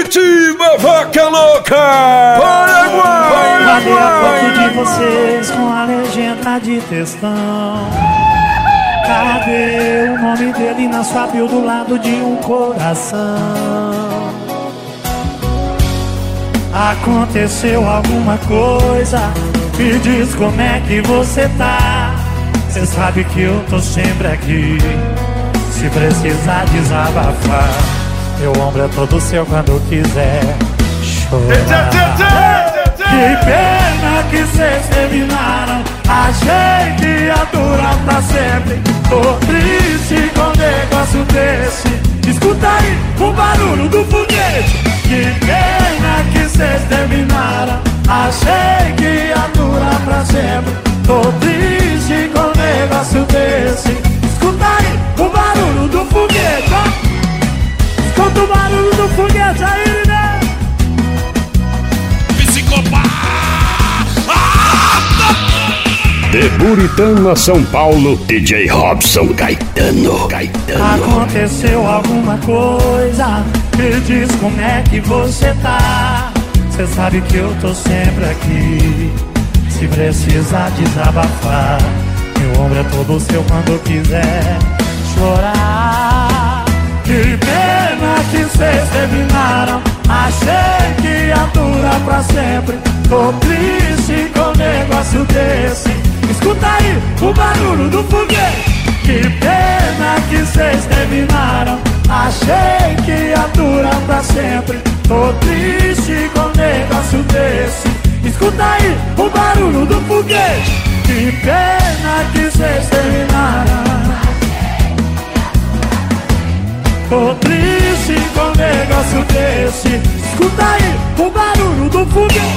Curitiba, vaca louca! Paraguai! Mandei a foto de vocês com a legenda de textão. Cadê o nome dele na sua bio do lado de um coração? Aconteceu alguma coisa? Me diz como é que você tá. Cê sabe que eu tô sempre aqui, se precisar desabafar. Meu ombro é todo seu quando quiser chorar. Que pena que cês terminaram. Achei que ia durar pra sempre. Tô triste com um negócio desse. Escuta aí o barulho do foguete. Que pena que cês terminaram. Achei que ia durar pra sempre. Tô triste com um negócio desse. Escuta aí o barulho do foguete, ó. Escuta o barulho do foguete aí, né? Psicopata! De Buritama, São Paulo, DJ Robson Caetano. Aconteceu alguma coisa? Me diz como é que você tá. Cê sabe que eu tô sempre aqui, se precisar desabafar. Meu ombro é todo seu quando quiser chorar. Que pena que cês terminaram. Achei que ia durar pra sempre. Tô triste com um negócio desse. Escuta aí o barulho do foguete. Que pena que cês terminaram. Achei que ia durar pra sempre. Tô triste com um negócio desse. Escuta aí o barulho do foguete. Que pena que cês terminaram. Tô triste com um negócio desse. Escuta aí o barulho do foguete.